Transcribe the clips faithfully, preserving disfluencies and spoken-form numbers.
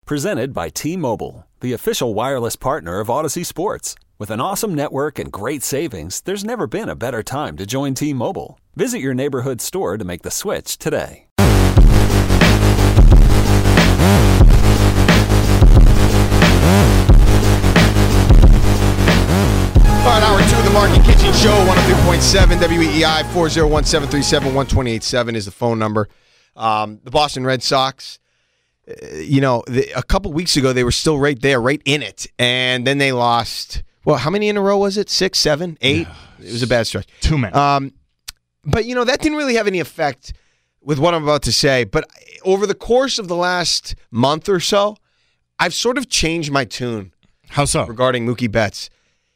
Presented by T-Mobile, the official wireless partner of Odyssey Sports. With an awesome network and great savings, there's never been a better time to join T-Mobile. Visit your neighborhood store to make the switch today. All right, hour two of the Mark and Kitchen Show, one oh three point seven W E E I, four oh one, seven three seven, one two eight seven is the phone number. Um, the Boston Red Sox, uh, you know, the, a couple weeks ago, they were still right there, right in it. And then they lost, well, how many in a row was it? Six, seven, eight? Yeah, it was a bad stretch. Too many. Um, but, you know, that didn't really have any effect with what I'm about to say. But over the course of the last month or so, I've sort of changed my tune. How so? Regarding Mookie Betts.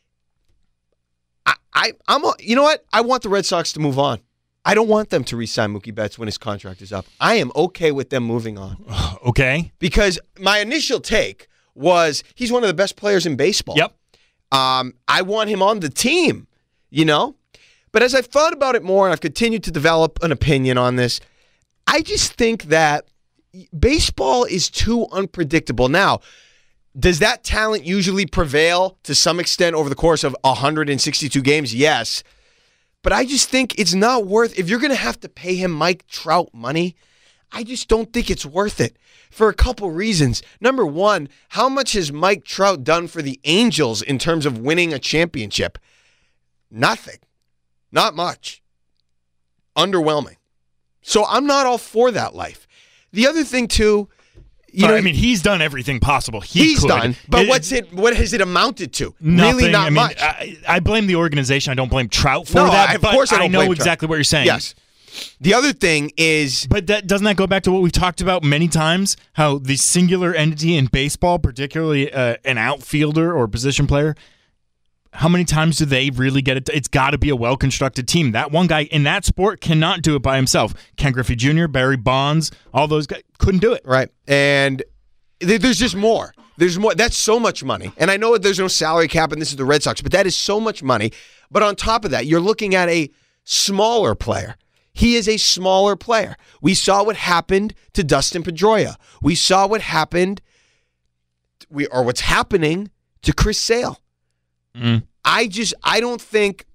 I, I, I'm, a, you know what? I want the Red Sox to move on. I don't want them to re-sign Mookie Betts when his contract is up. I am okay with them moving on. Okay. Because my initial take was he's one of the best players in baseball. Yep. Um, I want him on the team, you know? But as I've thought about it more and I've continued to develop an opinion on this, I just think that baseball is too unpredictable. Now, does that talent usually prevail to some extent over the course of one hundred sixty-two games? Yes. But I just think it's not worth, if you're going to have to pay him Mike Trout money, I just don't think it's worth it for a couple reasons. Number one, how much has Mike Trout done for the Angels in terms of winning a championship? Nothing. Not much. Underwhelming. So I'm not all for that life. The other thing, too, you know, I mean, he's done everything possible. He he's could. done, but it, what's it? What has it amounted to? Nothing. Really, not I mean, much. I, I blame the organization. I don't blame Trout for no, that. I, of but course, I, don't I know blame exactly Trout. what you're saying. Yes. The other thing is, but that doesn't that go back to what we've talked about many times? How the singular entity in baseball, particularly uh, an outfielder or position player, how many times do they really get it? It's got to be a well-constructed team. That one guy in that sport cannot do it by himself. Ken Griffey Junior, Barry Bonds, all those guys couldn't do it. Right. And there's just more. There's more. That's so much money. And I know there's no salary cap and this is the Red Sox, but that is so much money. But on top of that, you're looking at a smaller player. He is a smaller player. We saw what happened to Dustin Pedroia. We saw what happened, we or what's happening to Chris Sale. Mm. I just, I don't think,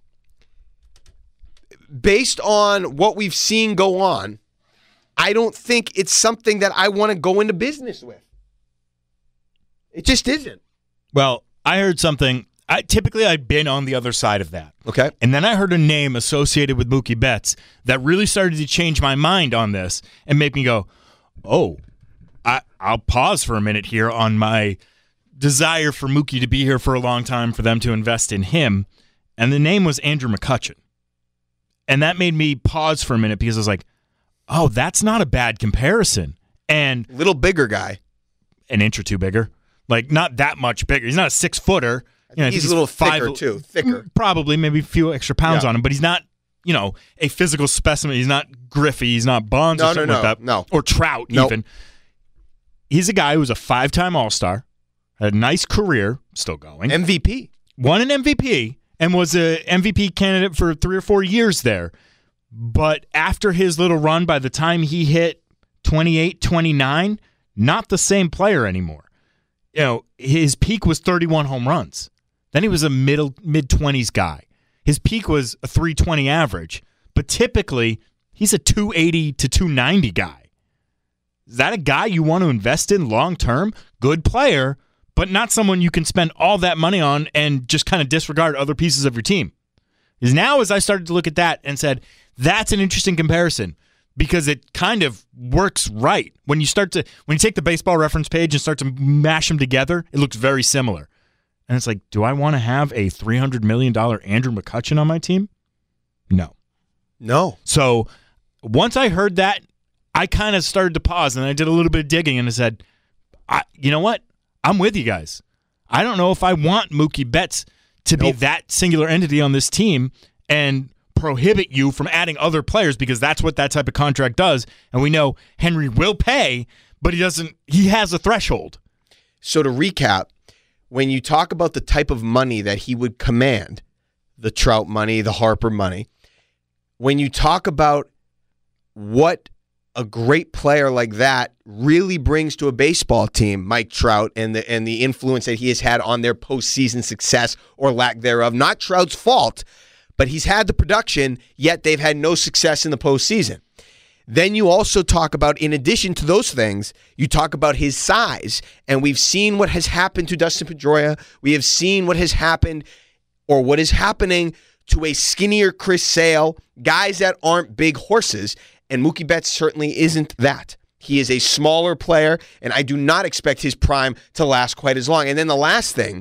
based on what we've seen go on, I don't think it's something that I want to go into business with. It just isn't. Well, I heard something. I, typically, I've been on the other side of that. Okay. And then I heard a name associated with Mookie Betts that really started to change my mind on this and make me go, oh, I, I'll pause for a minute here on my desire for Mookie to be here for a long time, for them to invest in him. And the name was Andrew McCutchen. And that made me pause for a minute because I was like, oh, that's not a bad comparison. And little bigger guy. An inch or two bigger. Like, not that much bigger. He's not a six-footer. You know, he's a little thicker, too. Thicker. Probably, maybe a few extra pounds yeah. on him. But he's not, you know, a physical specimen. He's not Griffey. He's not Bonds no, or something no, no, like that. No, Or Trout, nope. even. He's a guy who was a five-time All-Star, had a nice career, still going. M V P. Won an M V P, and was an M V P candidate for three or four years there. But after his little run, by the time he hit twenty-eight, twenty-nine, not the same player anymore. You know, his peak was thirty-one home runs. Then he was a middle mid-twenties guy. His peak was a three twenty average. But typically, he's a two eighty to two ninety guy. Is that a guy you want to invest in long-term? Good player, but not someone you can spend all that money on and just kind of disregard other pieces of your team. Because now as I started to look at that and said, that's an interesting comparison because it kind of works right. When you start to, when you take the baseball reference page and start to mash them together, it looks very similar. And it's like, do I want to have a three hundred million dollars Andrew McCutchen on my team? No. No. So once I heard that, I kind of started to pause and I did a little bit of digging and I said, I, you know what? I'm with you guys. I don't know if I want Mookie Betts to nope. be that singular entity on this team and prohibit you from adding other players because that's what that type of contract does. And we know Henry will pay, but he doesn't. He has a threshold. So to recap, when you talk about the type of money that he would command, the Trout money, the Harper money, when you talk about what a great player like that really brings to a baseball team, Mike Trout, and the and the influence that he has had on their postseason success or lack thereof. Not Trout's fault, but he's had the production, yet they've had no success in the postseason. Then you also talk about, in addition to those things, you talk about his size. And we've seen what has happened to Dustin Pedroia. We have seen what has happened or what is happening to a skinnier Chris Sale, guys that aren't big horses. And Mookie Betts certainly isn't that. He is a smaller player, and I do not expect his prime to last quite as long. And then the last thing,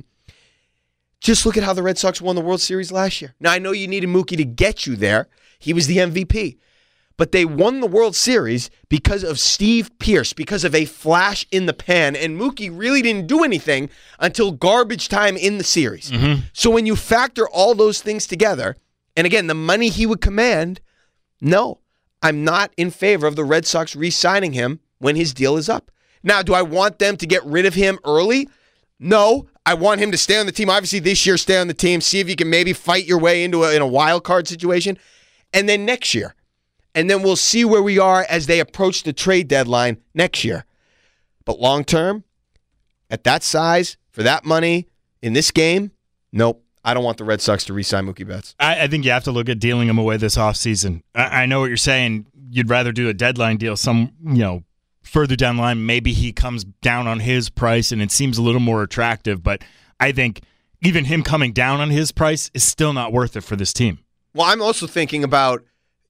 just look at how the Red Sox won the World Series last year. Now, I know you needed Mookie to get you there. He was the M V P. But they won the World Series because of Steve Pearce, because of a flash in the pan, and Mookie really didn't do anything until garbage time in the series. Mm-hmm. So when you factor all those things together, and again, the money he would command, no, I'm not in favor of the Red Sox re-signing him when his deal is up. Now, do I want them to get rid of him early? No. I want him to stay on the team. Obviously, this year, stay on the team, see if you can maybe fight your way into a, in a wild card situation. And then next year. And then we'll see where we are as they approach the trade deadline next year. But long term, at that size, for that money, in this game, nope. I don't want the Red Sox to re-sign Mookie Betts. I, I think you have to look at dealing him away this offseason. I, I know what you're saying. You'd rather do a deadline deal some, you know, further down the line. Maybe he comes down on his price and it seems a little more attractive. But I think even him coming down on his price is still not worth it for this team. Well, I'm also thinking about,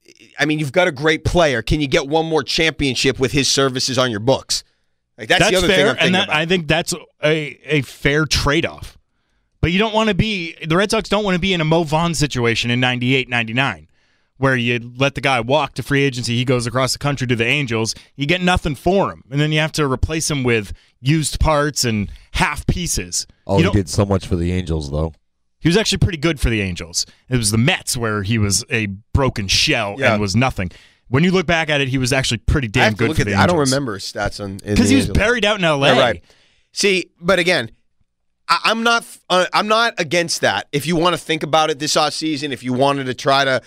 I mean, you've got a great player. Can you get one more championship with his services on your books? Like that's, that's the other fair, thing I'm thinking and that, about. I think that's a, a fair trade-off. But you don't want to be – the Red Sox don't want to be in a Mo Vaughn situation in ninety-eight ninety-nine where you let the guy walk to free agency, he goes across the country to the Angels, you get nothing for him, and then you have to replace him with used parts and half pieces. Oh, you he did so much for the Angels, though. He was actually pretty good for the Angels. It was the Mets where he was a broken shell yeah. and was nothing. When you look back at it, he was actually pretty damn good for the, the Angels. I don't remember his stats on because he was Angels. Buried out in L A. Yeah, right. See, but again, I, I'm not. Uh, I'm not against that. If you want to think about it this offseason, if you wanted to try to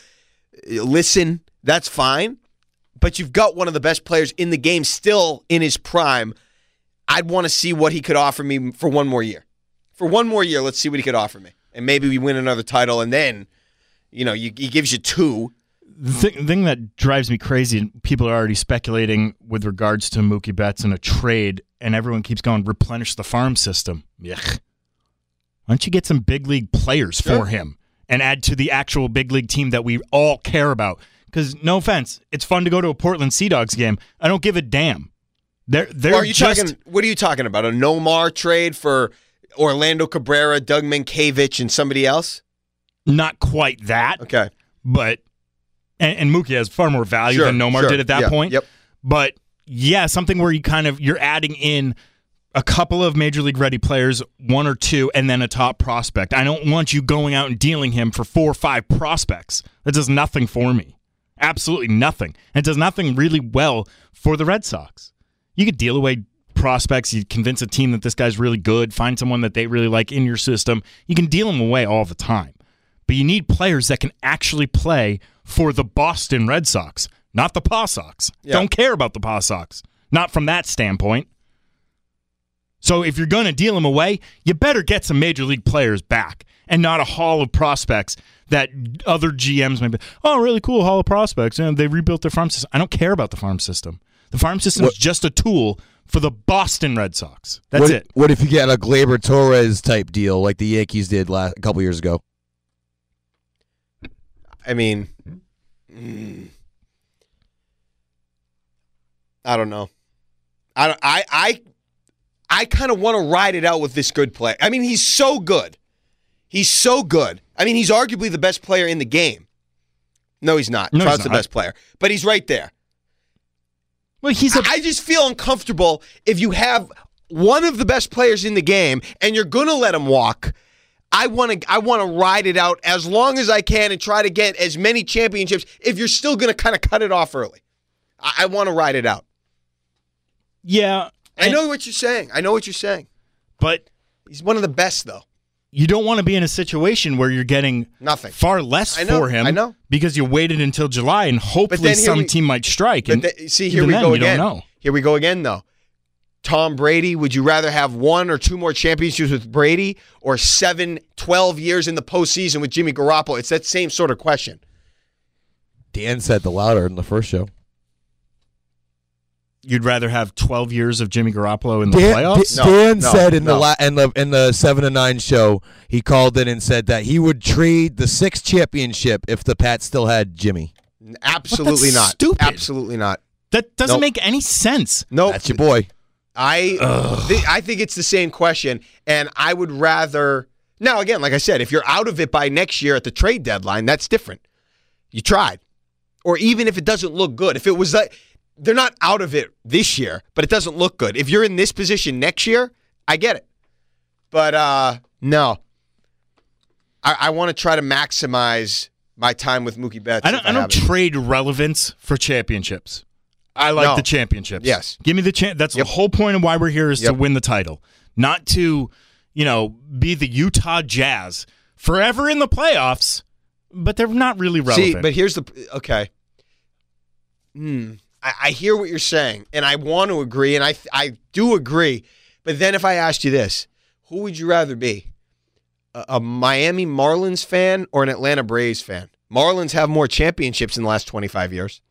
listen, that's fine. But you've got one of the best players in the game still in his prime. I'd want to see what he could offer me for one more year. For one more year, let's see what he could offer me. And maybe we win another title, and then, you know, you, he gives you two. The thing, thing that drives me crazy, and people are already speculating with regards to Mookie Betts in a trade, and everyone keeps going, replenish the farm system. Yuck. Why don't you get some big league players sure. for him and add to the actual big league team that we all care about? Because, no offense, it's fun to go to a Portland Sea Dogs game. I don't give a damn. They're, they're well, are you just... talking, what are you talking about? A Nomar trade for Orlando Cabrera, Doug Mankiewicz, and somebody else? Not quite that. Okay. But, and, and Mookie has far more value sure, than Nomar sure. did at that yeah, point. Yep. But, yeah, something where you kind of, you're adding in a couple of Major League ready players, one or two, and then a top prospect. I don't want you going out and dealing him for four or five prospects. That does nothing for me. Absolutely nothing. And it does nothing really well for the Red Sox. You could deal away prospects, you convince a team that this guy's really good, find someone that they really like in your system. You can deal them away all the time. But you need players that can actually play for the Boston Red Sox, not the Paw Sox. Yeah. Don't care about the Paw Sox. Not from that standpoint. So if you're going to deal them away, you better get some Major League players back and not a haul of prospects that other G Ms may be, oh, really cool haul of prospects, and they rebuilt their farm system. I don't care about the farm system. The farm system what? is just a tool for the Boston Red Sox. That's what, it. What if you get a Gleyber Torres type deal like the Yankees did last, a couple years ago? I mean, mm, I don't know. I don't, I I I kind of want to ride it out with this good play. I mean, he's so good. He's so good. I mean, he's arguably the best player in the game. No, he's not. No, Trout's he's the not. best player, but he's right there. Well, he's. A- I just feel uncomfortable if you have one of the best players in the game and you're going to let him walk. I want to. I want to ride it out as long as I can and try to get as many championships. If you're still going to kind of cut it off early, I, I want to ride it out. Yeah, I know what you're saying. I know what you're saying. But he's one of the best, though. you don't want to be in a situation where you're getting Nothing. far less I know, for him I know. because you waited until July and hopefully then here some we- team might strike. But And the, see, here even we then, go you again. Don't know. Here we go again, though. Tom Brady, would you rather have one or two more championships with Brady or seven, twelve years in the postseason with Jimmy Garoppolo? It's that same sort of question. Dan said the louder in the first show. You'd rather have twelve years of Jimmy Garoppolo in the Dan, playoffs? Dan No, Dan no, said in no. the la- in the in the seven to nine show, he called in and said that he would trade the sixth championship if the Pats still had Jimmy. Absolutely that's not. stupid. Absolutely not. That doesn't Nope. make any sense. No, That's your boy. I th- I think it's the same question, and I would rather. Now, again, like I said, if you're out of it by next year at the trade deadline, that's different. You tried, or even if it doesn't look good, if it was like they're not out of it this year, but it doesn't look good. If you're in this position next year, I get it, but uh, no, I, I want to try to maximize my time with Mookie Betts. I don't. if I, don't have it. trade relevance for championships. I like No. the championships. Yes. Give me the chance. That's Yep. the whole point of why we're here is to Yep. win the title, not to, you know, be the Utah Jazz forever in the playoffs, but they're not really relevant. See, but here's the okay. Hmm. I, I hear what you're saying, and I want to agree, and I I do agree. But then if I asked you this, who would you rather be? A, a Miami Marlins fan or an Atlanta Braves fan? Marlins have more championships in the last twenty-five years.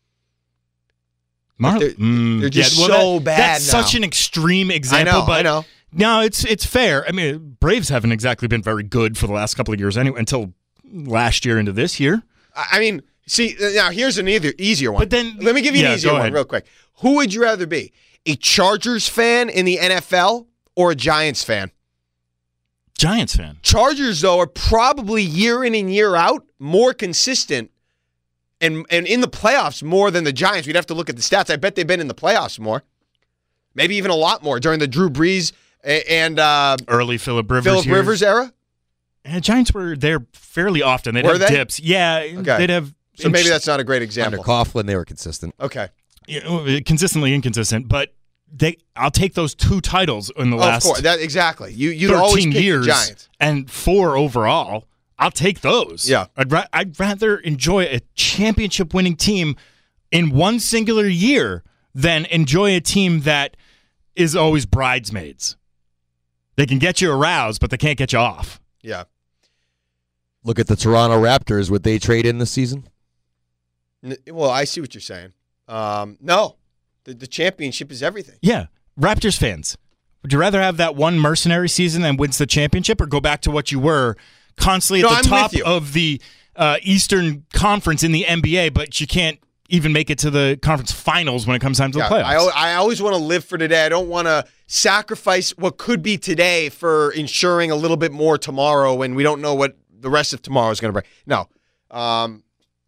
Mar- they're- Mm, they're just well, so that- bad That's now. such an extreme I example, know, but I know. no, it's it's fair. I mean, Braves haven't exactly been very good for the last couple of years anyway, until last year into this year. I I mean, see, now here's an either, easier one. But then- let me give you yeah, an easier go one ahead. real quick. Who would you rather be? A Chargers fan in the N F L or a Giants fan? Giants fan. Chargers, though, are probably year in and year out more consistent and, and in the playoffs more than the Giants. We'd have to look at the stats. I bet they've been in the playoffs more. Maybe even a lot more during the Drew Brees a- and uh, Early Phillip Rivers. Phillip years. Rivers era. And Giants were there fairly often. They'd Were have they? dips. Yeah, Okay. they'd have. So maybe that's not a great Under example. Coughlin, they were consistent. Okay. you know, consistently inconsistent, but they. I'll take those two titles in the Oh, last of course. That, exactly. You, you'd always thirteen pick years the Giants. and four overall. I'll take those. Yeah. I'd, ra- I'd rather enjoy a championship winning team in one singular year than enjoy a team that is always bridesmaids. They can get you aroused, but they can't get you off. Yeah. Look at the Toronto Raptors. Would they trade in this season? N- Well, I see what you're saying. Um, no. The, the championship is everything. Yeah. Raptors fans, would you rather have that one mercenary season and wins the championship or go back to what you were constantly at No, the I'm top with you. of the uh, Eastern Conference in the N B A, but you can't even make it to the conference finals when it comes time to Yeah, the playoffs? I, al- I always want to live for today. I don't want to sacrifice what could be today for ensuring a little bit more tomorrow when we don't know what the rest of tomorrow is going to bring. No. Um,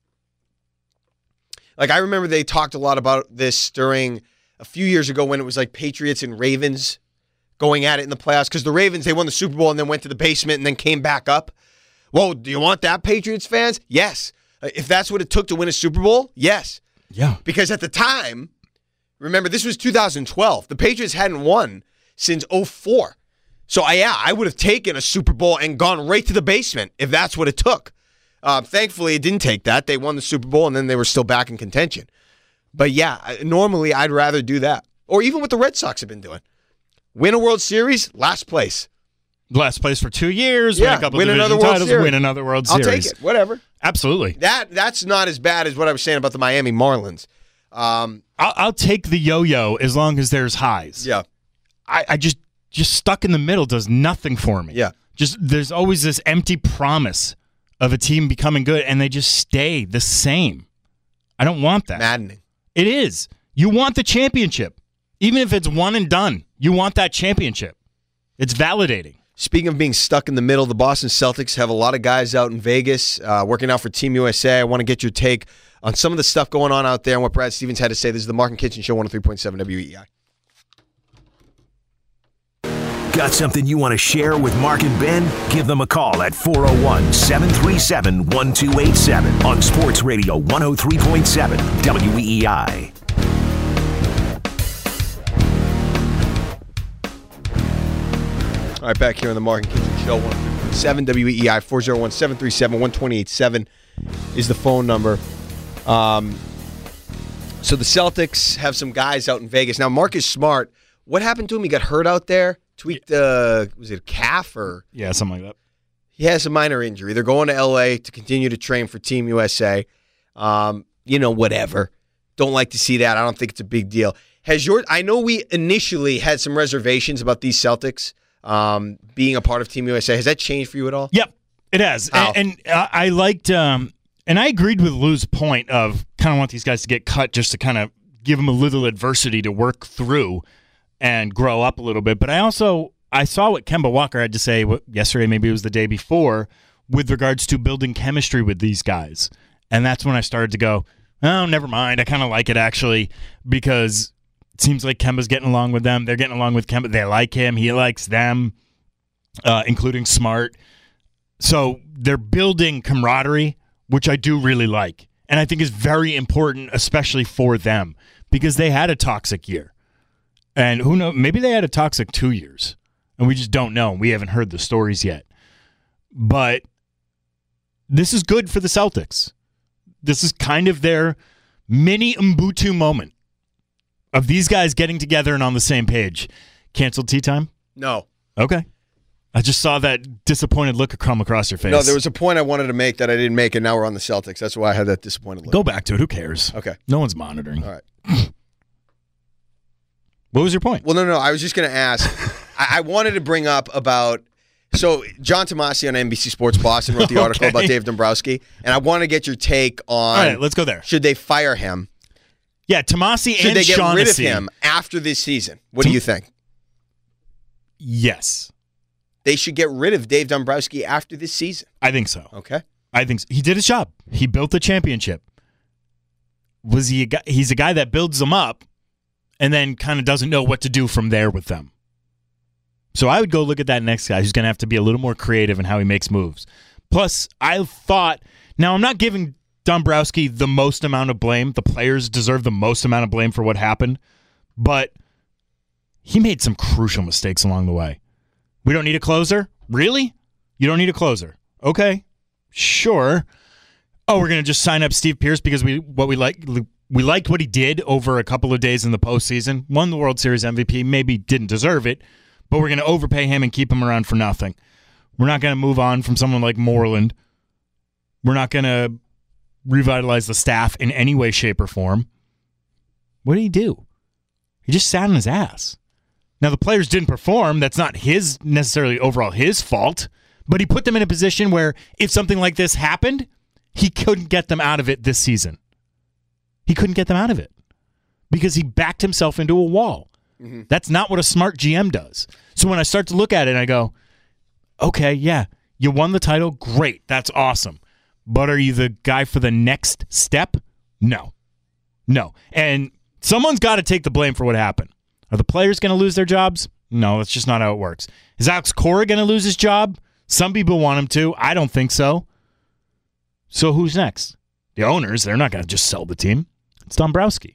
like, I remember they talked a lot about this during a few years ago when it was like Patriots and Ravens going at it in the playoffs because the Ravens, they won the Super Bowl and then went to the basement and then came back up. Well, do you want that, Patriots fans? Yes. If that's what it took to win a Super Bowl, yes. yeah. Because at the time, remember, this was two thousand twelve. The Patriots hadn't won since oh four. So, I, yeah, I would have taken a Super Bowl and gone right to the basement if that's what it took. Uh, thankfully, it didn't take that. They won the Super Bowl, and then they were still back in contention. But, yeah, I- normally I'd rather do that. Or even what the Red Sox have been doing. Win a World Series, last place. Last place for two years, Yeah, win a couple win division another World titles, Series. win another World I'll Series. take it. Whatever. Absolutely. That That's not as bad as what I was saying about the Miami Marlins. Um, I'll, I'll take the yo-yo as long as there's highs. yeah. I, I just just stuck in the middle does nothing for me. Yeah. Just there's always this empty promise of a team becoming good, and they just stay the same. I don't want that. Maddening. It is. You want the championship. Even if it's one and done, you want that championship. It's validating. Speaking of being stuck in the middle, the Boston Celtics have a lot of guys out in Vegas uh, working out for Team U S A. I want to get your take on some of the stuff going on out there and what Brad Stevens had to say. This is the Mark and Kitchen Show, one oh three point seven W E I. Got something you want to share with Mark and Ben? Give them a call at four oh one, seven three seven, one two eight seven on Sports Radio one oh three point seven W E I. All right, back here on the Mark and Kitchen Show, one oh three point one seven W E I, four oh one, seven three seven, one two eight seven is the phone number. Um, so the Celtics have some guys out in Vegas. Now, Marcus Smart, what happened to him? He got hurt out there? Tweaked, uh, was it a calf or? Yeah, something like that. He has a minor injury. They're going to L A to continue to train for Team U S A. Um, you know, whatever. Don't like to see that. I don't think it's a big deal. Has your? I know we initially had some reservations about these Celtics um, being a part of Team U S A. Has that changed for you at all? Yep, it has. How? And, and uh, I liked, um, and I agreed with Lou's point of kind of want these guys to get cut just to kind of give them a little adversity to work through and grow up a little bit. But I also I saw what Kemba Walker had to say yesterday, maybe it was the day before, with regards to building chemistry with these guys. And that's when I started to go, oh, never mind. I kind of like it, actually, because it seems like Kemba's getting along with them. They're getting along with Kemba. They like him. He likes them, uh, including Smart. So they're building camaraderie, which I do really like. And I think is very important, especially for them, because they had a toxic year. And who knows, maybe they had a toxic two years. And we just don't know. We haven't heard the stories yet. But this is good for the Celtics. This is kind of their mini Mbutu moment of these guys getting together and on the same page. Canceled tea time? No. Okay. I just saw that disappointed look come across your face. No, there was a point I wanted to make that I didn't make, and now we're on the Celtics. That's why I had that disappointed look. Go back to it. Who cares? Okay. No one's monitoring. All right. What was your point? Well, no, no. I was just going to ask. I-, I wanted to bring up about. So, John Tomasi on N B C Sports Boston wrote the article Okay. about Dave Dombrowski, and I want to get your take on. All right, let's go there. Should they fire him? Yeah, Tomasi Should and they get Shaughnessy. rid of him after this season? What do Tom- you think? Yes. They should get rid of Dave Dombrowski after this season. I think so. Okay. I think so. He did his job. He built the championship. Was he a guy, he's a guy that builds them up and then kind of doesn't know what to do from there with them. So I would go look at that next guy who's going to have to be a little more creative in how he makes moves. Plus, I thought, now I'm not giving Dombrowski the most amount of blame. The players deserve the most amount of blame for what happened, but he made some crucial mistakes along the way. We don't need a closer? Really? You don't need a closer? Okay. Sure. Oh, we're gonna just sign up Steve Pierce because we what we like we liked what he did over a couple of days in the postseason. Won the World Series M V P, maybe didn't deserve it, but we're gonna overpay him and keep him around for nothing. We're not gonna move on from someone like Moreland. We're not gonna revitalize the staff in any way, shape, or form. What did he do? He just sat on his ass. Now the players didn't perform. That's not his necessarily overall his fault, but he put them in a position where if something like this happened, he couldn't get them out of it this season. He couldn't get them out of it because he backed himself into a wall. Mm-hmm. That's not what a smart G M does. So when I start to look at it, I go, okay, yeah, you won the title. Great. That's awesome. But are you the guy for the next step? No. No. And someone's got to take the blame for what happened. Are the players going to lose their jobs? No, that's just not how it works. Is Alex Cora going to lose his job? Some people want him to. I don't think so. So who's next? The owners, they're not going to just sell the team. It's Dombrowski.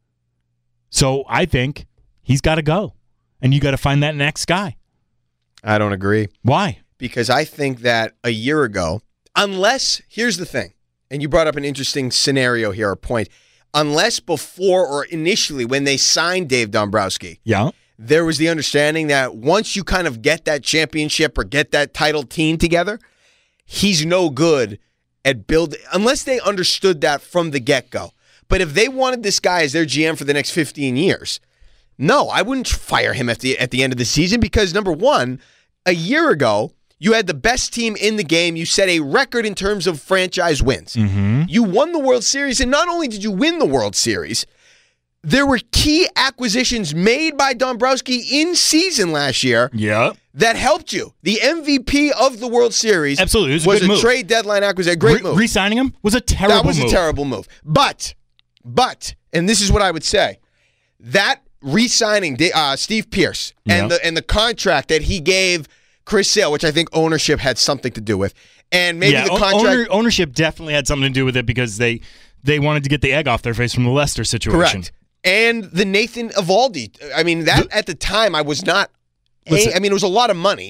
So I think he's got to go. And you got to find that next guy. I don't agree. Why? Because I think that a year ago, unless, here's the thing, and you brought up an interesting scenario here, or point. Unless before or initially when they signed Dave Dombrowski, yeah, there was the understanding that once you kind of get that championship or get that title team together, he's no good at building, unless they understood that from the get-go. But if they wanted this guy as their G M for the next fifteen years, no, I wouldn't fire him at the at the end of the season because, number one, a year ago, you had the best team in the game. You set a record in terms of franchise wins. Mm-hmm. You won the World Series, and not only did you win the World Series, there were key acquisitions made by Dombrowski in season last year yeah. that helped you. The M V P of the World Series Absolutely. It was a, was good a move. trade deadline acquisition. A great Re- move. Re-signing him was a terrible move. That was move. a terrible move. But, but, and this is what I would say, that re-signing uh, Steve Pierce and yep. the and the contract that he gave Chris Sale, which I think ownership had something to do with, and maybe yeah, the o- contract owner, ownership definitely had something to do with it because they they wanted to get the egg off their face from the Leicester situation. Correct. And the Nathan Eovaldi. I mean, that at the time I was not. Listen, I mean, it was a lot of money,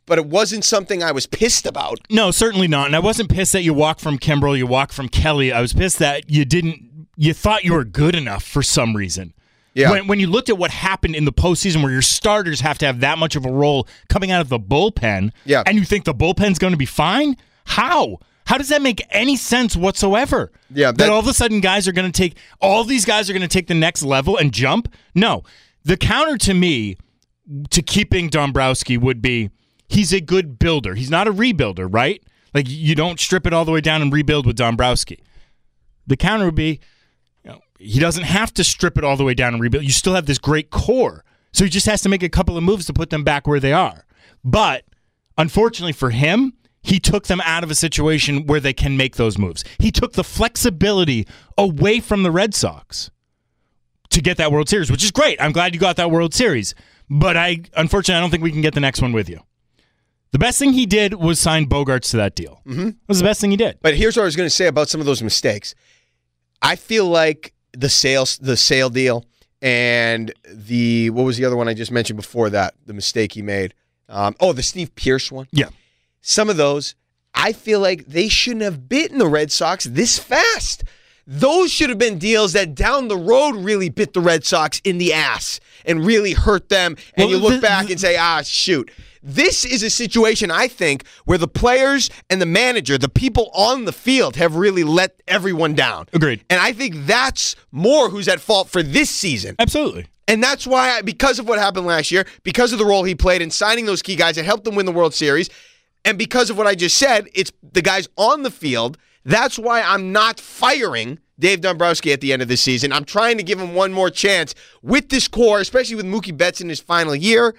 but it wasn't something I was pissed about. No, certainly not. And I wasn't pissed that you walked from Kimbrel, you walked from Kelly. I was pissed that you didn't, you thought you were good enough for some reason. Yeah. When, when you looked at what happened in the postseason where your starters have to have that much of a role coming out of the bullpen, yeah. and you think the bullpen's going to be fine? How? How does that make any sense whatsoever? Yeah, that, that all of a sudden guys are going to take, all these guys are going to take the next level and jump? No. The counter to me to keeping Dombrowski would be, he's a good builder. He's not a rebuilder, right? Like, you don't strip it all the way down and rebuild with Dombrowski. The counter would be, you know, he doesn't have to strip it all the way down and rebuild. You still have this great core. So he just has to make a couple of moves to put them back where they are. But unfortunately for him, he took them out of a situation where they can make those moves. He took the flexibility away from the Red Sox to get that World Series, which is great. I'm glad you got that World Series. But I, unfortunately, I don't think we can get the next one with you. The best thing he did was sign Bogarts to that deal. Mm-hmm. That was the best thing he did. But here's what I was going to say about some of those mistakes. I feel like the sales, the sale deal, and the what was the other one I just mentioned before that? The mistake he made. Um, oh, the Steve Pearce one. Yeah. Some of those, I feel like they shouldn't have bitten the Red Sox this fast. Those should have been deals that down the road really bit the Red Sox in the ass and really hurt them. And well, you look the, back and say, ah, shoot. This is a situation, I think, where the players and the manager, the people on the field, have really let everyone down. Agreed. And I think that's more who's at fault for this season. Absolutely. And that's why, I, because of what happened last year, because of the role he played in signing those key guys that helped them win the World Series, and because of what I just said, it's the guys on the field. That's why I'm not firing Dave Dombrowski at the end of the season. I'm trying to give him one more chance with this core, especially with Mookie Betts in his final year.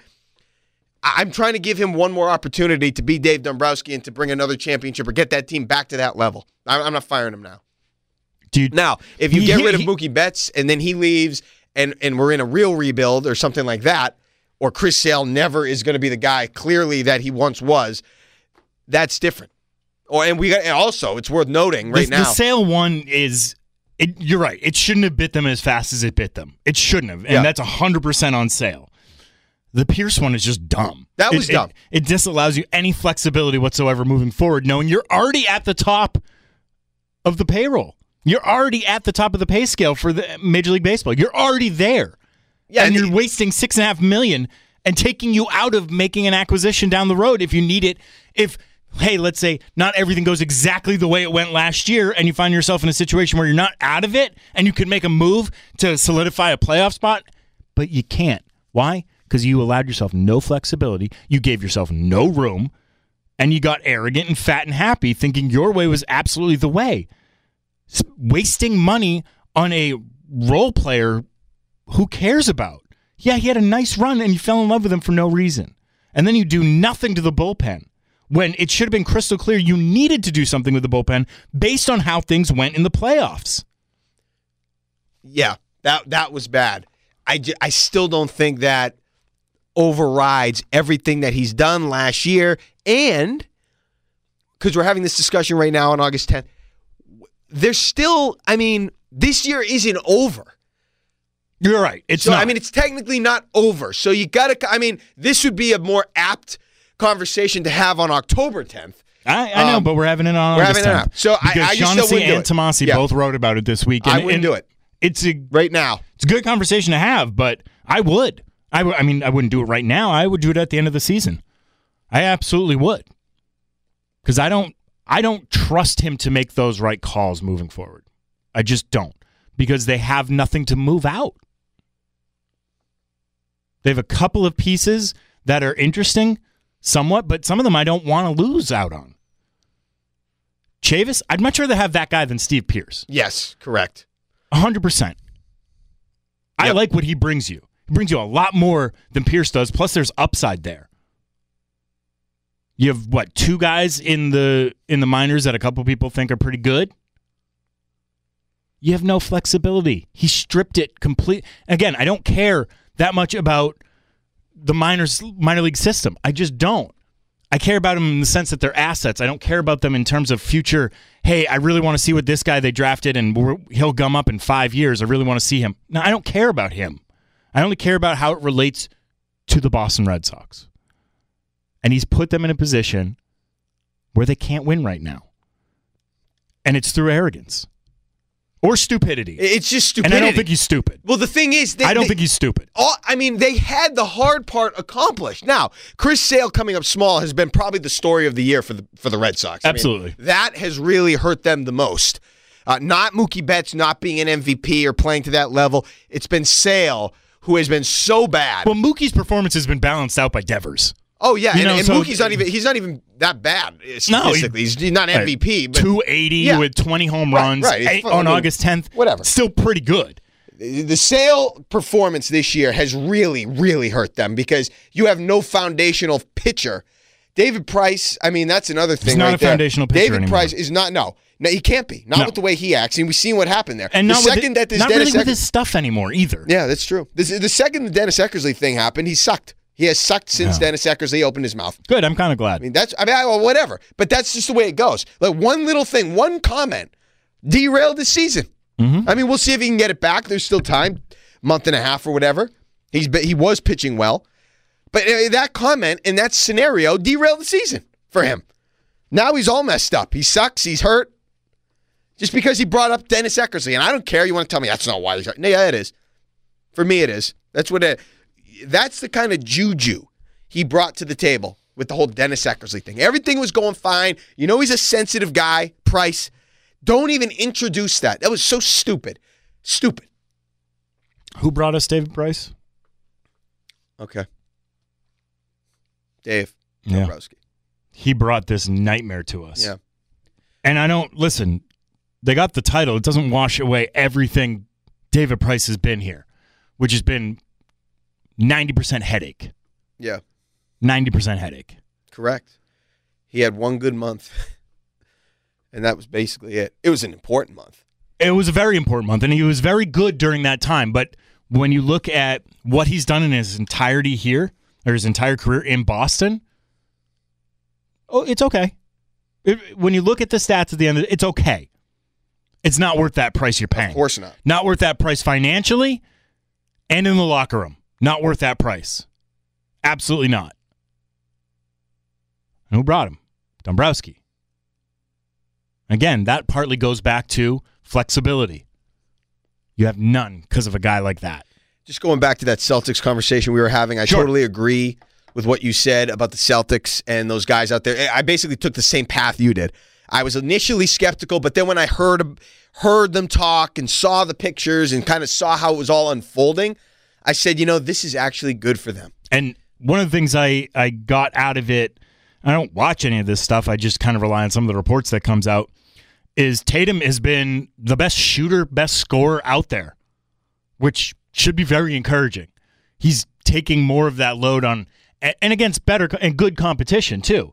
I'm trying to give him one more opportunity to be Dave Dombrowski and to bring another championship or get that team back to that level. I'm not firing him now. Dude, now, if you he, get rid of he, Mookie Betts and then he leaves and, and we're in a real rebuild or something like that, or Chris Sale never is going to be the guy clearly that he once was, that's different. Or and we got, and also it's worth noting right the, now. The Sale one is, it, you're right, it shouldn't have bit them as fast as it bit them. It shouldn't have, and yeah. that's one hundred percent on Sale. The Pierce one is just dumb. That was it, dumb. It, it disallows you any flexibility whatsoever moving forward, knowing you're already at the top of the payroll. You're already at the top of the pay scale for the Major League Baseball. You're already there. Yeah, and, and you're the, wasting six and a half million and taking you out of making an acquisition down the road if you need it. If hey, let's say not everything goes exactly the way it went last year and you find yourself in a situation where you're not out of it and you could make a move to solidify a playoff spot, but you can't. Why? Because you allowed yourself no flexibility, you gave yourself no room, and you got arrogant and fat and happy thinking your way was absolutely the way. Wasting money on a role player who cares about. Yeah, he had a nice run and you fell in love with him for no reason. And then you do nothing to the bullpen when it should have been crystal clear you needed to do something with the bullpen based on how things went in the playoffs. Yeah, that that was bad. I, j- I still don't think that overrides everything that he's done last year. And because we're having this discussion right now on August tenth, there's still, I mean, this year isn't over. You're right. It's so, not. I mean, it's technically not over. So you got to, I mean, this would be a more apt conversation to have on October tenth. I, I know, um, but we're having it on we're August having it tenth. now. So I, because I just Shaughnessy still wouldn't and do it. Tomasi Yeah. both wrote about it this week. And, I wouldn't and do it. It's a right now. It's a good conversation to have, but I would. I, w- I mean, I wouldn't do it right now. I would do it at the end of the season. I absolutely would, because I don't. I don't trust him to make those right calls moving forward. I just don't, because they have nothing to move out. They have a couple of pieces that are interesting, somewhat, but some of them I don't want to lose out on. Chavis, I'd much rather have that guy than Steve Pearce. Yes, correct. one hundred percent. I Yep. like what he brings you. He brings you a lot more than Pearce does, plus there's upside there. You have, what, two guys in the in the minors that a couple people think are pretty good? You have no flexibility. He stripped it complete. Again, I don't care that much about the minors minor league system. I just don't. I care about them in the sense that they're assets. I don't care about them in terms of future, hey, I really want to see what this guy they drafted and we're, he'll gum up in five years. I really want to see him. No, I don't care about him. I only care about how it relates to the Boston Red Sox. and he's put them in a position where they can't win right now. And it's through arrogance. Or stupidity. It's just stupidity. And I don't think he's stupid. Well, the thing is... They, I don't they, think he's stupid. All, I mean, they had the hard part accomplished. Now, Chris Sale coming up small has been probably the story of the year for the for the Red Sox. I Absolutely. mean, that has really hurt them the most. Uh, not Mookie Betts not being an M V P or playing to that level. It's been Sale who has been so bad. Well, Mookie's performance has been balanced out by Devers. Oh, yeah, You and, know, and so- Mookie's not even he's not even that bad statistically. he- he's not M V P, but two eighty Yeah. with twenty home Right, runs right. It's eight- fu- on I mean, August tenth. whatever. Still pretty good. the Sale performance this year has really, really hurt them because you have no foundational pitcher. David Price, I mean, that's another thing. He's not right a there. foundational pitcher David anymore. Price is not, no. No, he can't be. Not No. with the way he acts. And we've seen what happened there. And the not, second with, that this not Dennis really with Eckersley- his stuff anymore either. Yeah, that's true. This, the second the Dennis Eckersley thing happened, he sucked. He has sucked since Yeah. Dennis Eckersley opened his mouth. Good, I'm kind of glad. I mean, that's, I mean, I, well, whatever. But that's just the way it goes. Like one little thing, one comment derailed the season. Mm-hmm. I mean, we'll see if he can get it back. There's still time, month and a half or whatever. He's been, he was pitching well. But uh, that comment in that scenario derailed the season for him. Now he's all messed up. He sucks. He's hurt. Just because he brought up Dennis Eckersley. And I don't care. You want to tell me that's not why he's hurt. No, yeah, it is. For me, it is. That's what it That's the kind of juju he brought to the table with the whole Dennis Eckersley thing. Everything was going fine. You know he's a sensitive guy, Price. Don't even introduce that. That was so stupid. Stupid. Who brought us David Price? Okay. Dave Yeah. He brought this nightmare to us. Yeah. And I don't, listen, they got the title. It doesn't wash away everything David Price has been here, which has been ninety percent headache. Yeah. ninety percent headache. Correct. He had one good month. And that was basically it. It was an important month. It was a very important month, and he was very good during that time. But when you look at what he's done in his entirety here, or his entire career in Boston, oh, it's okay. It, when you look at the stats at the end, of it, it's okay. It's not worth that price you're paying. Of course not. Not worth that price financially and in the locker room. Not worth that price. Absolutely not. And who brought him? Dombrowski. Again, that partly goes back to flexibility. You have none because of a guy like that. Just going back to that Celtics conversation we were having, I Sure. totally agree with what you said about the Celtics and those guys out there. I basically took the same path you did. I was initially skeptical, but then when I heard heard them talk and saw the pictures and kind of saw how it was all unfolding, I said, you know, this is actually good for them. And one of the things I, I got out of it, I don't watch any of this stuff, I just kind of rely on some of the reports that comes out, is Tatum has been the best shooter, best scorer out there, which should be very encouraging. He's taking more of that load on, and against better and good competition, too.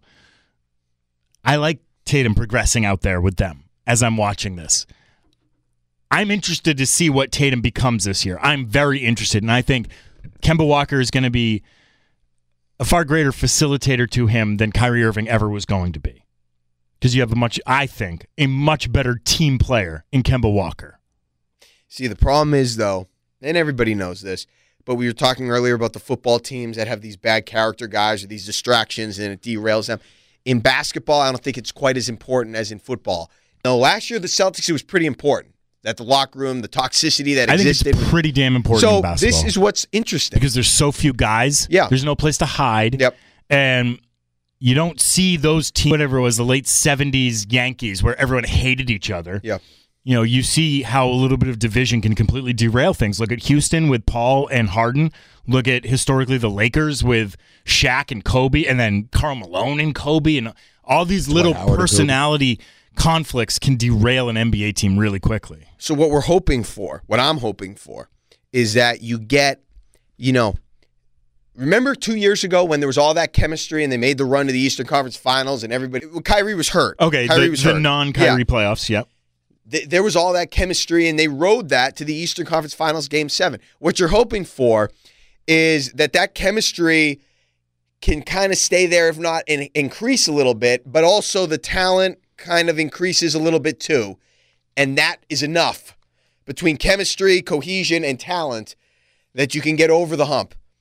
I like Tatum progressing out there with them as I'm watching this. I'm interested to see what Tatum becomes this year. I'm very interested, and I think Kemba Walker is going to be a far greater facilitator to him than Kyrie Irving ever was going to be. Because you have a much, I think, a much better team player in Kemba Walker. See, the problem is, though, and everybody knows this, but we were talking earlier about the football teams that have these bad character guys or these distractions and it derails them. In basketball, I don't think it's quite as important as in football. Now, last year, the Celtics, it was pretty important. That the locker room, the toxicity that I think existed. it's pretty damn important so in basketball. this is what's interesting. Because there's so few guys. Yeah. There's no place to hide. Yep. And you don't see those teams, whatever it was, the late seventies Yankees, where everyone hated each other. Yeah. You know, you see how a little bit of division can completely derail things. Look at Houston with Paul and Harden. Look at historically the Lakers with Shaq and Kobe, and then Karl Malone and Kobe, and all these little Howard and personality conflicts can derail an N B A team really quickly. So what we're hoping for, what I'm hoping for, is that you get, you know, remember two years ago when there was all that chemistry and they made the run to the Eastern Conference Finals and everybody, well, Kyrie was hurt. Okay, Kyrie the, was the hurt. non-Kyrie Yeah. playoffs, yep. Th- There was all that chemistry and they rode that to the Eastern Conference Finals Game seven. What you're hoping for is that that chemistry can kind of stay there, if not in- increase a little bit, but also the talent kind of increases a little bit too. And that is enough between chemistry, cohesion, and talent that you can get over the hump.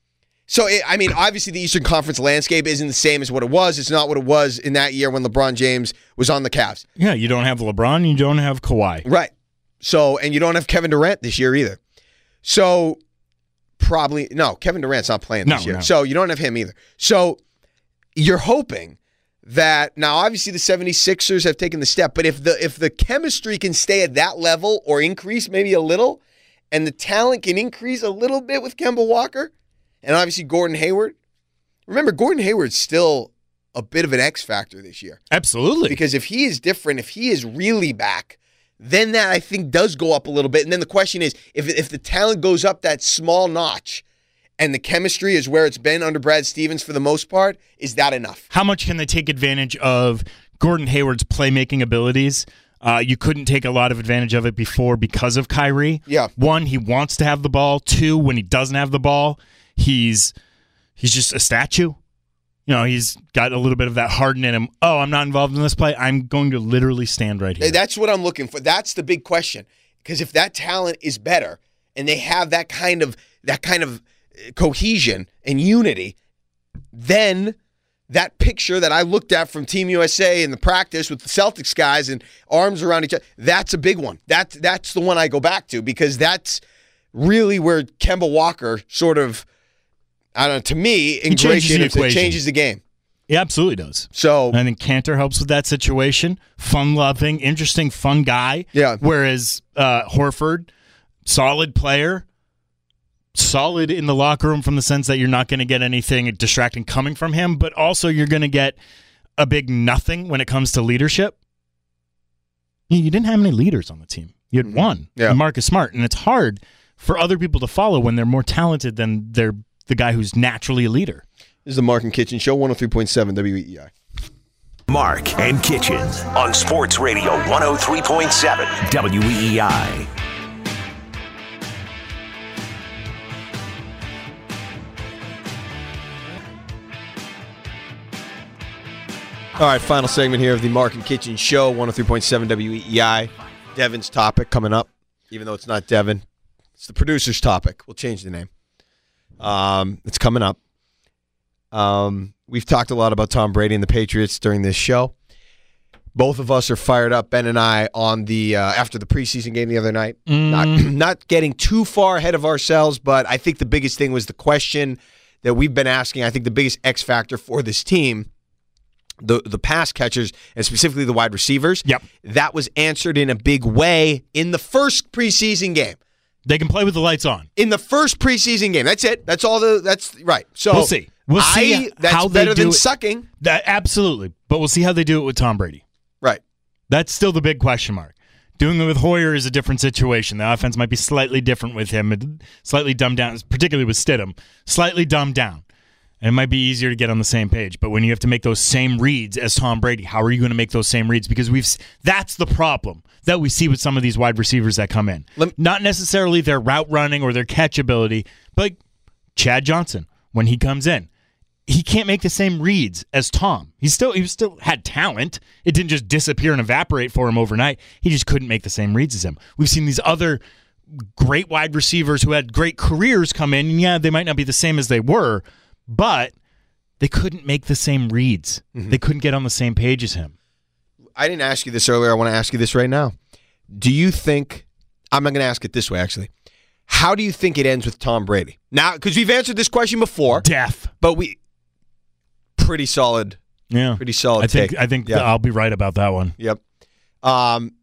So, it, I mean, obviously the Eastern Conference landscape isn't the same as what it was. It's not what it was in that year when LeBron James was on the Cavs. Yeah, you don't have LeBron, you don't have Kawhi. Right. So, and you don't have Kevin Durant this year either. So, probably, no, Kevin Durant's not playing this No, year. no. So, you don't have him either. So, you're hoping that, now obviously the 76ers have taken the step, but if the if the chemistry can stay at that level or increase maybe a little, and the talent can increase a little bit with Kemba Walker, and obviously Gordon Hayward. Remember, Gordon Hayward's still a bit of an X factor this year. Absolutely. Because if he is different, if he is really back, then that I think does go up a little bit. And then the question is, if if the talent goes up that small notch and the chemistry is where it's been under Brad Stevens for the most part, is that enough? How much can they take advantage of Gordon Hayward's playmaking abilities? Uh, you couldn't take a lot of advantage of it before because of Kyrie. Yeah. One, he wants to have the ball. Two, when he doesn't have the ball, he's he's just a statue. You know, he's got a little bit of that harden in him. Oh, I'm not involved in this play. I'm going to literally stand right here. That's what I'm looking for. That's the big question. Because if that talent is better and they have that kind of that kind of cohesion and unity, then that picture that I looked at from Team U S A in the practice with the Celtics guys and arms around each other, that's a big one. That, that's the one I go back to because that's really where Kemba Walker sort of, I don't know, to me, ingratiates it, changes the game. He absolutely does. So and I think Cantor helps with that situation. Fun-loving, interesting, fun guy. Yeah. Whereas uh, Horford, solid player, solid in the locker room from the sense that you're not going to get anything distracting coming from him, but also you're going to get a big nothing when it comes to leadership. You didn't have any leaders on the team. You had one, Yeah. Marcus Smart, and it's hard for other people to follow when they're more talented than they're the guy who's naturally a leader. This is the Mark and Kitchen Show, one oh three point seven W E E I. Mark and Kitchen on Sports Radio one oh three point seven W E E I. All right, final segment here of the Mark and Kitchen Show, one oh three point seven W E E I. Devin's topic coming up, even though it's not Devin. It's the producer's topic. We'll change the name. Um, it's coming up. Um, we've talked a lot about Tom Brady and the Patriots during this show. Both of us are fired up, Ben and I, on the uh, after the preseason game the other night. Mm. Not, not getting too far ahead of ourselves, but I think the biggest thing was the question that we've been asking. I think the biggest X factor for this team, the the pass catchers, and specifically the wide receivers, Yep. that was answered in a big way in the first preseason game. They can play with the lights on. In the first preseason game. That's it. That's all the, that's right. So We'll see. We'll see I, that's how they better do than it. sucking. That absolutely, but we'll see how they do it with Tom Brady. Right. That's still the big question mark. Doing it with Hoyer is a different situation. The offense might be slightly different with him, slightly dumbed down, particularly with Stidham, slightly dumbed down. And it might be easier to get on the same page. But when you have to make those same reads as Tom Brady, how are you going to make those same reads? Because we've that's the problem that we see with some of these wide receivers that come in. Let, Not necessarily their route running or their catch ability, but like Chad Johnson, when he comes in, he can't make the same reads as Tom. He still he still had talent. It didn't just disappear and evaporate for him overnight. He just couldn't make the same reads as him. We've seen these other great wide receivers who had great careers come in, and yeah, they might not be the same as they were, but they couldn't make the same reads. Mm-hmm. They couldn't get on the same page as him. I didn't ask you this earlier. I want to ask you this right now. Do you think, I'm not going to ask it this way, actually. How do you think it ends with Tom Brady? Now, because we've answered this question before. Death. But we, pretty solid. Yeah. Pretty solid I think, take. I think yeah. I'll be right about that one. Yep. Um,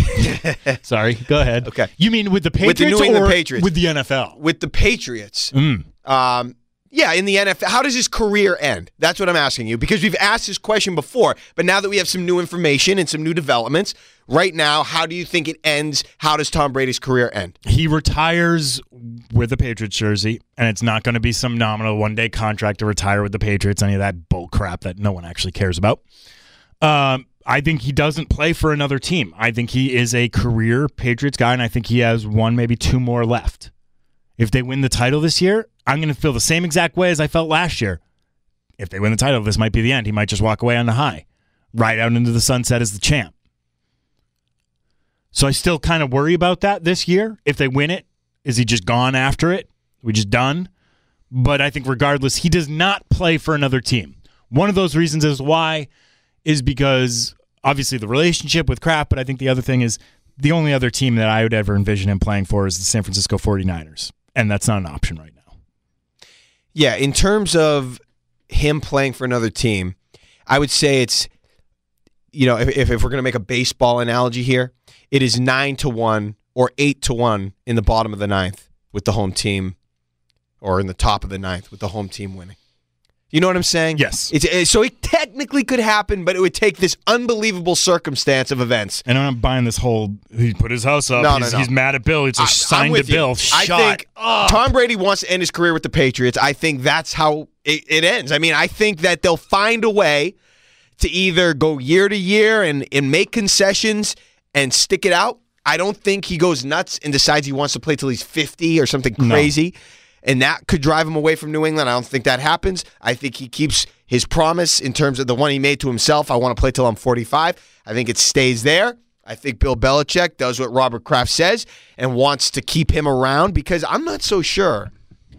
Sorry, go ahead. Okay. You mean with the Patriots with the New England or Patriots. with the N F L? With the Patriots. Mm. Um, yeah, in the N F L. How does his career end? That's what I'm asking you, because we've asked this question before, but now that we have some new information and some new developments, right now, how do you think it ends? How does Tom Brady's career end? He retires with the Patriots jersey, and it's not going to be some nominal one-day contract to retire with the Patriots, any of that bull crap that no one actually cares about. Um, I think he doesn't play for another team. I think he is a career Patriots guy, and I think he has one, maybe two more left. If they win the title this year, I'm going to feel the same exact way as I felt last year. If they win the title, this might be the end. He might just walk away on the high, right out into the sunset as the champ. So I still kind of worry about that this year. If they win it, is he just gone after it? Are we just done? But I think regardless, he does not play for another team. One of those reasons is why is because obviously the relationship with Kraft, but I think the other thing is the only other team that I would ever envision him playing for is the San Francisco forty-niners, and that's not an option right now. Yeah, in terms of him playing for another team, I would say it's, you know, if, if we're going to make a baseball analogy here, it is nine to one or eight to one in the bottom of the ninth with the home team, or in the top of the ninth with the home team winning. You know what I'm saying? Yes. It's, it, so it technically could happen, but it would take this unbelievable circumstance of events. And I'm not buying this whole, he put his house up, No, no, he's, no. he's mad at Bill, it's a I- sign I'm to with you. Bill. I Shut think up. Tom Brady wants to end his career with the Patriots. I think that's how it, it ends. I mean, I think that they'll find a way to either go year to year and, and make concessions and stick it out. I don't think he goes nuts and decides he wants to play till he's fifty or something crazy. No. And that could drive him away from New England. I don't think that happens. I think he keeps his promise in terms of the one he made to himself. I want to play till I'm forty-five. I think it stays there. I think Bill Belichick does what Robert Kraft says and wants to keep him around, because I'm not so sure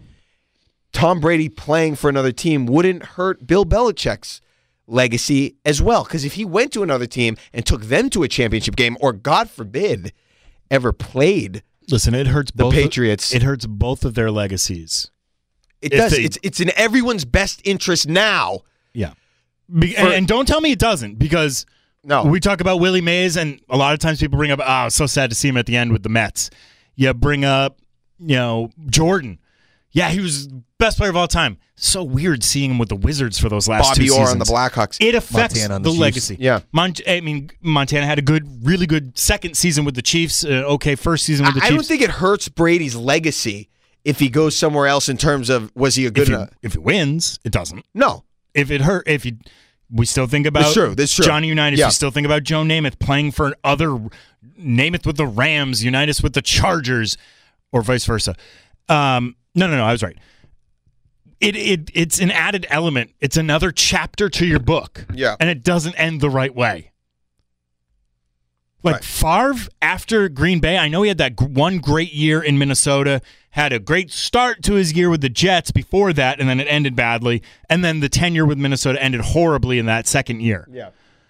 Tom Brady playing for another team wouldn't hurt Bill Belichick's legacy as well. Because if he went to another team and took them to a championship game, or God forbid, ever played Listen, it hurts the both Patriots. Of, it hurts both of their legacies. It If does. they- it's it's in everyone's best interest now. Yeah. Be, and, and don't tell me it doesn't, because No. we talk about Willie Mays, and a lot of times people bring up, oh, it's so sad to see him at the end with the Mets. You bring up, you know, Jordan. Yeah, he was best player of all time. So weird seeing him with the Wizards for those last Bobby two Orr seasons. on the Blackhawks. It affects Montana on the, the Chiefs. legacy. Yeah. Mont- I mean, Montana had a good, really good second season with the Chiefs. Uh, okay, first season with the I, I Chiefs. don't think it hurts Brady's legacy if he goes somewhere else in terms of, was he a good if, he, enough? if it wins, it doesn't. No. If it hurt, if you, we still think about That's true, that's true. Johnny Unitas. Yeah. We still think about Joe Namath playing for other Namath with the Rams, Unitas with the Chargers, or vice versa. Um, no, no, no. I was right. It it it's an added element. It's another chapter to your book. Yeah. And it doesn't end the right way. Like Right. Favre after Green Bay, I know he had that g- one great year in Minnesota, had a great start to his year with the Jets before that, and then it ended badly. And then the tenure with Minnesota ended horribly in that second year. Yeah.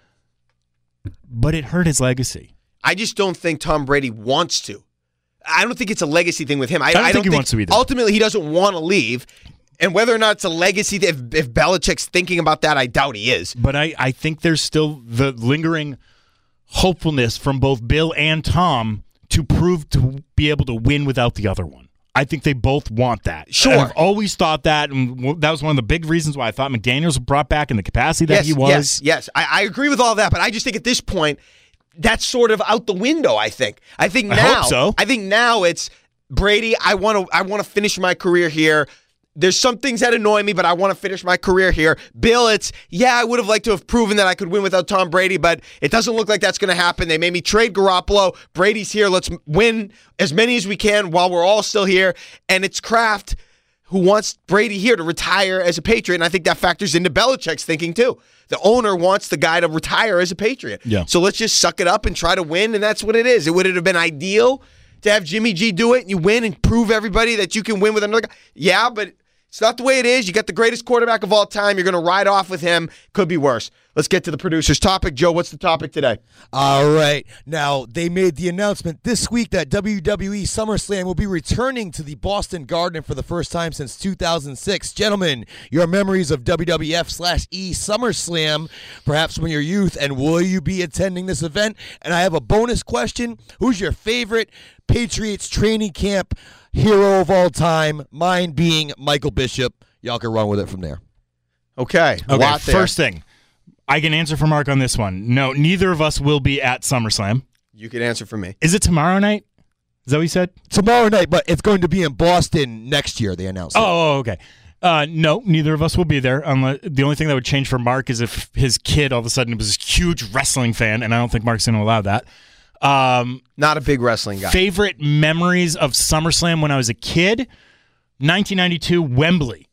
But it hurt his legacy. I just don't think Tom Brady wants to. I don't think it's a legacy thing with him. I, I don't think he wants to either. Ultimately, he doesn't want to leave. And whether or not it's a legacy, if, if Belichick's thinking about that, I doubt he is. But I, I think there's still the lingering hopefulness from both Bill and Tom to prove to be able to win without the other one. I think they both want that. Sure. And I've always thought that, and w- that was one of the big reasons why I thought McDaniels was brought back in the capacity that yes, he was. yes, yes. I, I agree with all that, but I just think at this point, that's sort of out the window, I think. I think I now hope so. I think now it's Brady, I want to I want to finish my career here. There's some things that annoy me, but I want to finish my career here. Bill, it's, yeah, I would have liked to have proven that I could win without Tom Brady, but it doesn't look like that's going to happen. They made me trade Garoppolo. Brady's here. Let's win as many as we can while we're all still here. And it's Kraft who wants Brady here to retire as a Patriot, and I think that factors into Belichick's thinking too. The owner wants the guy to retire as a Patriot. Yeah. So let's just suck it up and try to win, and that's what it is. It would have been ideal to have Jimmy G do it, and you win and prove everybody that you can win with another guy. Yeah, but it's not the way it is. You got the greatest quarterback of all time. You're going to ride off with him. Could be worse. Let's get to the producer's topic. Joe, what's the topic today? All right. Now, they made the announcement this week that W W E SummerSlam will be returning to the Boston Garden for the first time since two thousand six. Gentlemen, your memories of W W F slash E SummerSlam, perhaps from your youth, and will you be attending this event? And I have a bonus question. Who's your favorite Patriots training camp hero of all time? Mine being Michael Bishop. Y'all can run with it from there. Okay. A Okay, lot there. first thing. I can answer for Mark on this one. No, neither of us will be at SummerSlam. You can answer for me. Is it tomorrow night? Is that what you said? Tomorrow night, but it's going to be in Boston next year, they announced. it. Oh, okay. Uh, no, neither of us will be there. Unless, the only thing that would change for Mark is if his kid all of a sudden was a huge wrestling fan, and I don't think Mark's going to allow that. Um, Not a big wrestling guy. favorite memories of SummerSlam when I was a kid? nineteen ninety-two Wembley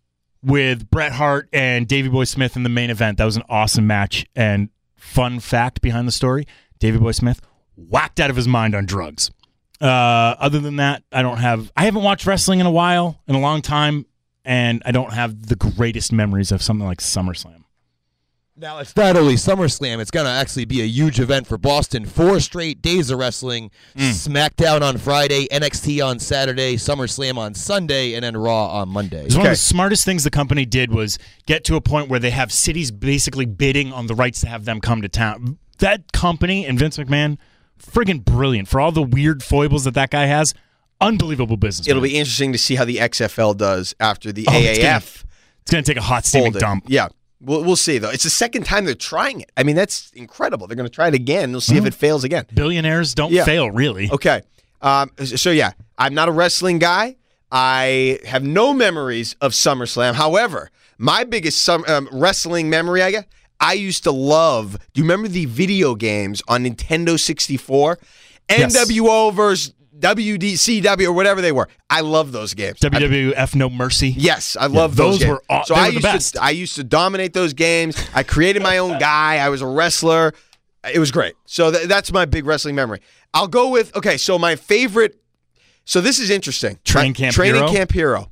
with Bret Hart and Davey Boy Smith in the main event. That was an awesome match. And fun fact behind the story, Davey Boy Smith whacked out of his mind on drugs. Uh, other than that, I don't have. I haven't watched wrestling in a while, in a long time, and I don't have the greatest memories of something like SummerSlam. Now, it's not only SummerSlam, it's going to actually be a huge event for Boston. Four straight days of wrestling, mm. SmackDown on Friday, N X T on Saturday, SummerSlam on Sunday, and then Raw on Monday. Okay. One of the smartest things the company did was get to a point where they have cities basically bidding on the rights to have them come to town. That company and Vince McMahon, friggin' brilliant. For all the weird foibles that that guy has, unbelievable business. It'll be interesting to see how the X F L does after the oh, A A F. It's going to take a hot steaming folded. dump. Yeah. We'll, we'll see, though. It's the second time they're trying it. I mean, that's incredible. They're going to try it again. We'll see mm-hmm. if it fails again. Billionaires don't yeah. fail, really. Okay. Um, so, yeah, I'm not a wrestling guy. I have no memories of SummerSlam. However, my biggest sum, um, wrestling memory, I guess, I used to love, do you remember the video games on Nintendo sixty-four? Yes. N W O versus W D C W or whatever they were. I love those games. W W F I, No Mercy. Yes, I love yeah, those. Those games. were, aw- so they I were used the best. To, I used to dominate those games. I created my own guy. I was a wrestler. It was great. So th- that's my big wrestling memory. I'll go with, okay, so my favorite, so this is interesting. Training Camp Training Hero. Camp Hero.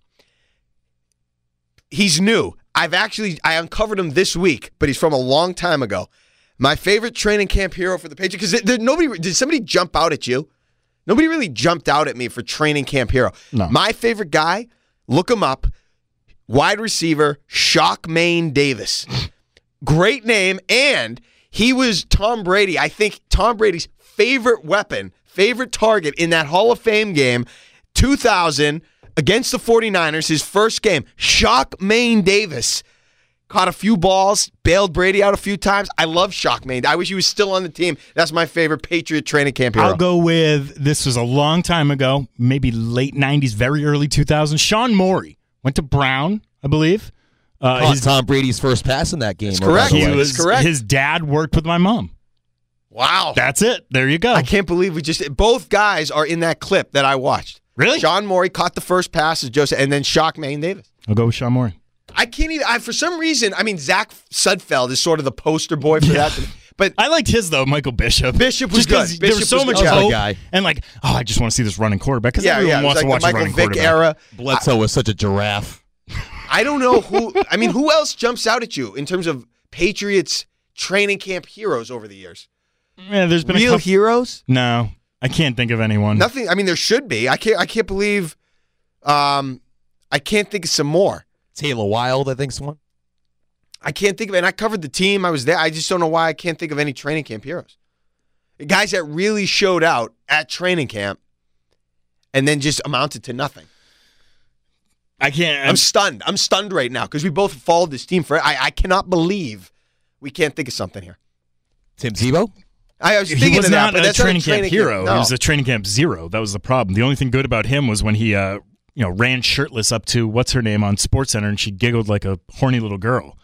He's new. I've actually, I uncovered him this week, but he's from a long time ago. My favorite Training Camp Hero for the Patriots, because nobody, did somebody jump out at you? Nobody really jumped out at me for Training Camp Hero. No. My favorite guy, look him up, wide receiver, Shockmaine Davis. Great name, and he was Tom Brady, I think Tom Brady's favorite weapon, favorite target in that Hall of Fame game, two thousand, against the 49ers, his first game. Shockmaine Davis caught a few balls, bailed Brady out a few times. I love Shockmaine. I wish he was still on the team. That's my favorite Patriot Training Camp hero. I'll go with, this was a long time ago, maybe late nineties, very early two thousands. Sean Morey went to Brown, I believe. Uh, Caught his, Tom Brady's first pass in that game. That's correct. He was, That's correct. His dad worked with my mom. Wow. That's it. There you go. I can't believe we just, both guys are in that clip that I watched. Really? Sean Morey caught the first pass as Joseph, and then Shockmaine Davis. I'll go with Sean Morey. I can't even, I, for some reason, I mean, Zach Sudfeld is sort of the poster boy for yeah. that. But I liked his, though, Michael Bishop. Bishop was good. Bishop there was so was much good. hope. Guy. And like, oh, I just want to see this running quarterback. Because yeah, everyone yeah, wants like to watch the a Michael running Vick quarterback. era. Bledsoe I, was such a giraffe. I don't know who, I mean, who else jumps out at you in terms of Patriots training camp heroes over the years? Yeah, there's been Real a couple, heroes? No, I can't think of anyone. Nothing, I mean, there should be. I can't, I can't believe, um, I can't think of some more. Taylor Wilde, I think's one. I can't think of it. And I covered the team. I was there. I just don't know why I can't think of any training camp heroes. Guys that really showed out at training camp and then just amounted to nothing. I can't. I'm, I'm stunned. I'm stunned right now because we both followed this team for I, I cannot believe we can't think of something here. Tim Tebow? I was thinking he was of that, not but a that's training, not a training camp hero. Camp. No. He was a training camp zero. That was the problem. The only thing good about him was when he, uh, you know, ran shirtless up to what's her name on SportsCenter, and she giggled like a horny little girl.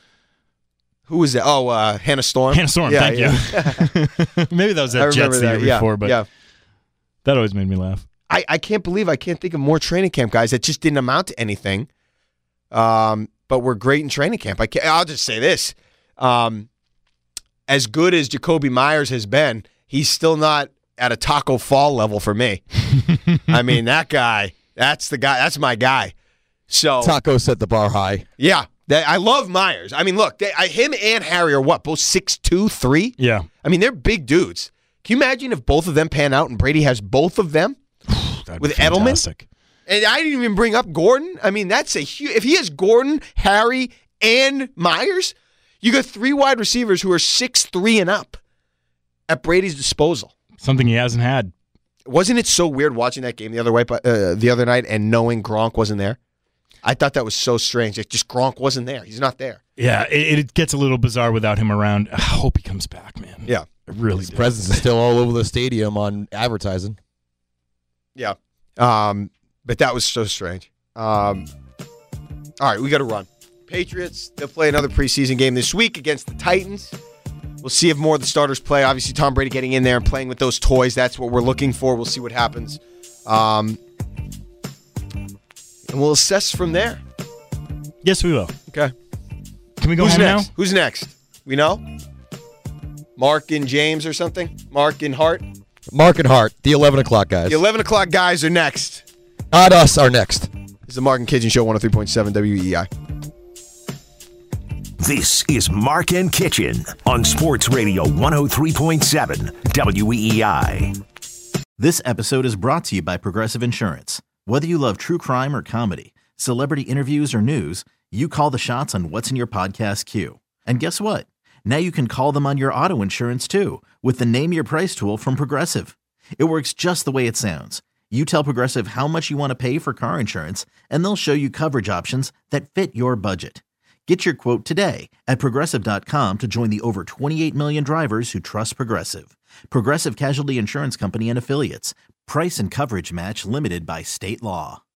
Who was that? Oh, uh, Hannah Storm. Hannah Storm. Yeah, thank yeah. you. Maybe that was that Jets the that. year yeah, before, but yeah. that always made me laugh. I, I can't believe I can't think of more training camp guys that just didn't amount to anything, um, but were great in training camp. I can't, I'll just say this. Um, as good as Jacoby Myers has been, he's still not at a Taco Fall level for me. I mean, that guy, that's the guy, that's my guy. So Taco set the bar high. Yeah. They, I love Myers. I mean, look, they, I, him and Harry are what, both six two, three? Yeah. I mean, they're big dudes. Can you imagine if both of them pan out and Brady has both of them? With Edelman? And I didn't even bring up Gordon. I mean, that's a huge. If he has Gordon, Harry, and Myers, you got three wide receivers who are six three and up at Brady's disposal. Something he hasn't had. Wasn't it so weird watching that game the other way, uh, the other night and knowing Gronk wasn't there? I thought that was so strange. It just Gronk wasn't there. He's not there. Yeah, it, it gets a little bizarre without him around. I hope he comes back, man. Yeah. I really His do. presence is still all over the stadium on advertising. Yeah. Um, but that was so strange. Um, all right, we got to run. Patriots, they'll play another preseason game this week against the Titans. We'll see if more of the starters play. Obviously, Tom Brady getting in there and playing with those toys. That's what we're looking for. We'll see what happens. Um, and we'll assess from there. Yes, we will. Okay. Can we go Who's home next? now? Who's next? We know? Mark and James or something? Mark and Hart? Mark and Hart, the eleven o'clock guys. The eleven o'clock guys are next. Not us are next. It's the Mark and Kitchen Show, one oh three point seven W E I. This is Mark and Kitchen on Sports Radio one oh three point seven W E I. This episode is brought to you by Progressive Insurance. Whether you love true crime or comedy, celebrity interviews or news, you call the shots on what's in your podcast queue. And guess what? Now you can call them on your auto insurance too with the Name Your Price tool from Progressive. It works just the way it sounds. You tell Progressive how much you want to pay for car insurance, and they'll show you coverage options that fit your budget. Get your quote today at Progressive dot com to join the over twenty-eight million drivers who trust Progressive. Progressive Casualty Insurance Company and Affiliates. Price and coverage match limited by state law.